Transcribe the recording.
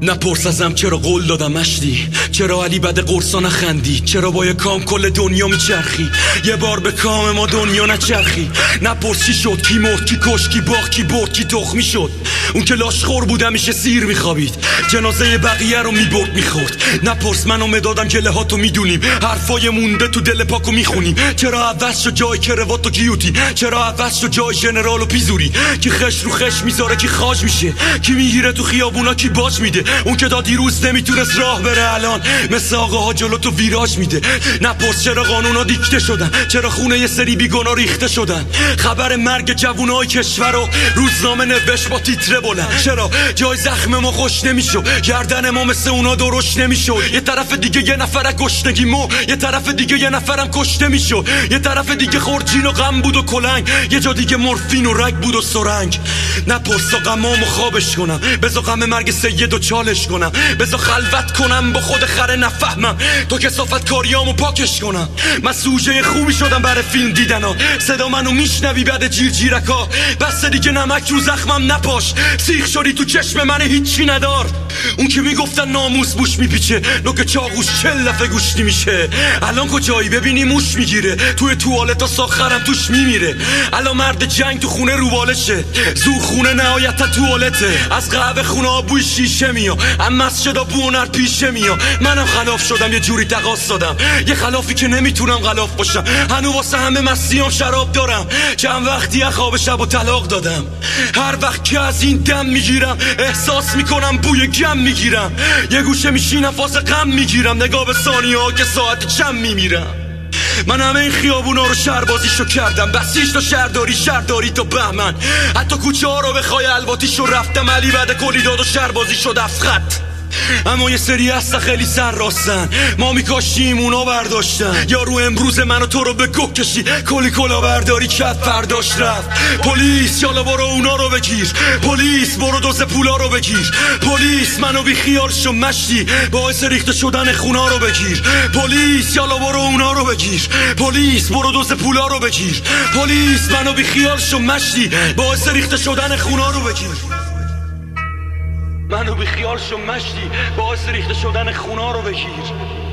نپرس ازم چرا قول دادم مشتی، چرا علی بد قرصا نخندی، چرا با یه کام کل دنیا میچرخی، یه بار به کام ما دنیا نچرخی. نپرس چی شد، کی مرد، کی کش، کی باخت، کی برد، کی تخمی شد. اون که لاشخور بود همیشه سیر میخوابید، جنازه بقیه رو میبرد میخورد. نپرس من و مدادم گله هاتو میدونیم، حرفای مونده تو دل پاکو میخونیم. چرا عوض شد جای کروات و گیوتی، چرا عوض شد جای ژنرال و پیزوری. کی خش رو خش میذاره، کی خاج میشه، کی میگیره تو خیابونا، کی باج میده. اون که تا دیروز نمیتونست راه بره الان مثل آقاها جلو تو ویراج میده. نپرس چرا قانونا دیکته شدن، چرا خونه یه سری بیگنا ریخته شدن. خبر مرگ جوونای کشور رو روزنامه نوشت با تیتره بلند. چرا جای زخم ما خوش نمیشد، گردن ما مثل اونا درشت نمیشد. یه طرف دیگه یه نفر گشنگی مو، یه طرف دیگه یه نفرم کشته میشد. یه طرف دیگه خورجین و غم بود و کلنگ، یه جا دیگه مورفین و رگ بود و سرنگ. نپرس تا غمامو خوابش کنم، بذار غم مرگ سید و چالش کنم، بذار خلوت کنم با خود خره نفهمم، تو کثافت کاریامو پاکش کنم. من سوژه خوبی شدم برای فیلم دیدنا، صدا منو میشنوی بعد جیرجیرکا. بس دیگه نمک رو زخمم نپاش، سیخ شدی تو چشم من هیچی ندار. اون که میگفتن ناموس بوش میپیچه، نوک چاقوش 40 دفعه گوشتی میشه. الان کجایی ببینی موش میگیره، توی توالتا ساخرم توش میمیره. الان مرد جنگ تو خونه روبالشه، زور خونه نهایت توالته. از قهوه خونه بوی شیشه میاد، اما مسجدا بونر پیشه میاد. منم خلاف شدم، یه جوری تقاص دادم، یه خلافی که نمیتونم غلاف باشم. هنو واسه همه مسیام شراب دارم، چند وقتی خواب شب و طلاق دادم. هر وقت که از این دم میگیرم احساس میکنم بوی گم میگیرم. یه گوشه میشینم فاز غم میگیرم، نگاه به ثانیه ها که ساعت چند میمیرم. من همه این خیابونا رو شهربازیشو کردم، بسیج تا شهرداری تا بهمن. حتی کوچه ها رو بخوای الواتیشو رفتم، علی بعد کلی داد و شهربازی شد افخط. اما یه سری هستا خیلی سر راستن، ما میکاشیم اونا برداشتن. یارو امروز منو تو رو به گوه کشی، کلی کلا برداری کرد فرداش رفت. پلیس یالا برو اونا رو بگیر، پلیس برو دوز پولا رو بگیر. پلیس منو بی خیال شو مشتی، باعث ریخته شدن خونا رو بگیر. پلیس یالا برو اونا رو بگیر، پلیس برو دوز پولا رو بگیر. پلیس منو بی خیال شو مشتی، باعث ریخته شدن خونا رو بگیر. منو بی خیال شو مشتی، باعث ریخته شدن خونا رو بگیر.